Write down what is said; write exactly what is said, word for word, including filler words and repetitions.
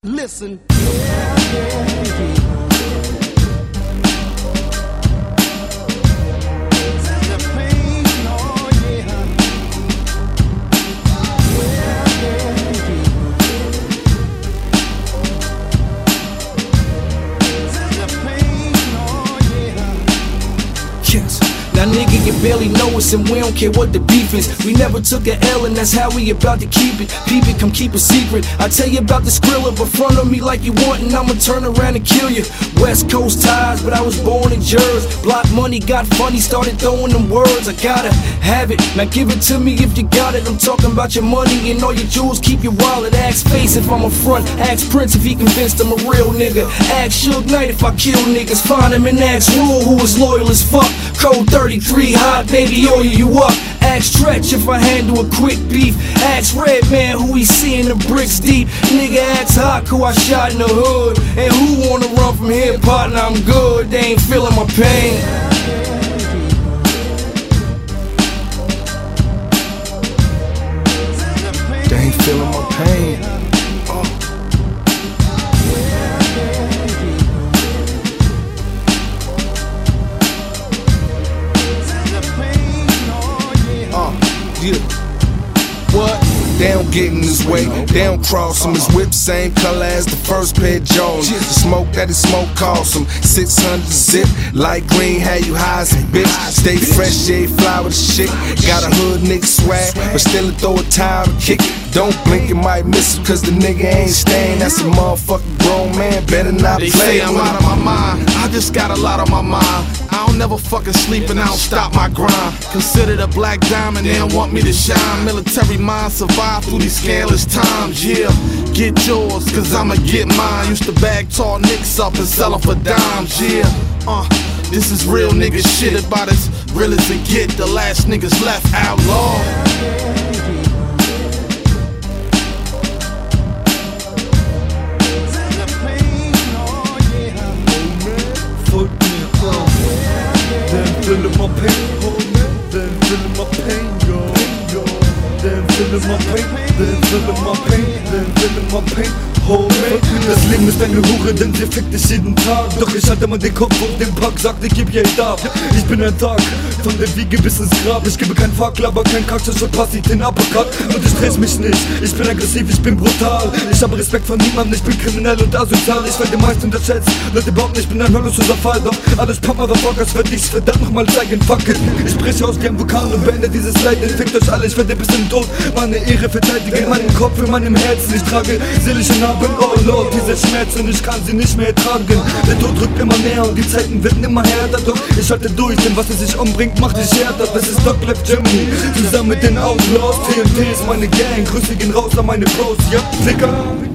Listen. Yeah, yeah, yeah. Now nigga, you barely know us and we don't care what the beef is. We never took a L and that's how we about to keep it. Peep it, come keep a secret. I tell you about the Skrilla, but front of me like you want and I'ma turn around and kill you. West Coast ties, but I was born in Jersey. Block money, got funny, started throwing them words. I gotta have it, now give it to me if you got it. I'm talking about your money and all your jewels, keep your wallet. Ask Face if I'm a front, ask Prince if he convinced I'm a real nigga. Ask Suge Knight if I kill niggas, find him and ask Rule who is loyal as fuck. Code thirty-three, hot baby, oil you up. Ask Stretch if I handle a quick beef. Ask Redman who he seeing the bricks deep. Nigga ask Hawk who I shot in the hood. And who wanna run from here, partner, I'm good. They ain't feeling my pain. They ain't feeling my pain. Yeah. What? They don't get in his way, they don't cross him. His whip same color as the first pair of Jones. The smoke that he smoke cost him six hundred zip, light green, had you high as a bitch. Stay fresh, yeah, fly with the shit. Got a hood nigga swag, but still throw a towel to kick it. Don't blink, it might miss him, cause the nigga ain't staying. That's a motherfucking grown man, better not they play say I'm out of my mind, I just got a lot on my mind. I don't never fucking sleep and I don't stop my grind. Considered a black diamond, they don't want me to shine. Military mind survive through these scandalous times, yeah. Get yours, cause I'ma get mine. Used to bag tall nicks up and sell them for dimes, yeah. Uh, this is real nigga shit, about as real as it get. The last niggas left outlaw. Feeling my pain, then feeling my pain, yo. Then feeling my pain, then feeling my pain, then feeling my pain. Das Leben ist eine Hure, denn sie fickt dich jeden Tag. Doch ich halte mal den Kopf auf den Pack, sagt, ich geb Geld ab. Ich bin ein Tag, von der Wiege bis ins Grab. Ich gebe kein Fackel, aber kein Kack, schon passiv den Uppercut. Und ich stress mich nicht, ich bin aggressiv, ich bin brutal. Ich habe Respekt von niemandem, ich bin kriminell und asozial. Ich werde meist unterschätzt, Leute behaupten, ich bin ein höllischer Fall. Doch alles Pop Motherfuckers wird ich's verdammt nochmal zeigen, fuck it. Ich breche aus wie ein Vulkan und beende dieses Leid. Fickt euch alle, ich werde bis zum Tod meine Ehre verteidigen. Meinen Kopf in meinem Herzen, ich trage seelische Narben. Oh Lord, diese Schmerzen, ich kann sie nicht mehr ertragen. Der Tod rückt immer näher und die Zeiten werden immer härter. Doch ich halte durch, denn was es sich umbringt, macht dich härter. Das ist Doc Life Germany, zusammen mit den Outlaws. T N T ist meine Gang, Grüße gehen raus an meine Bros, ja, Ficker.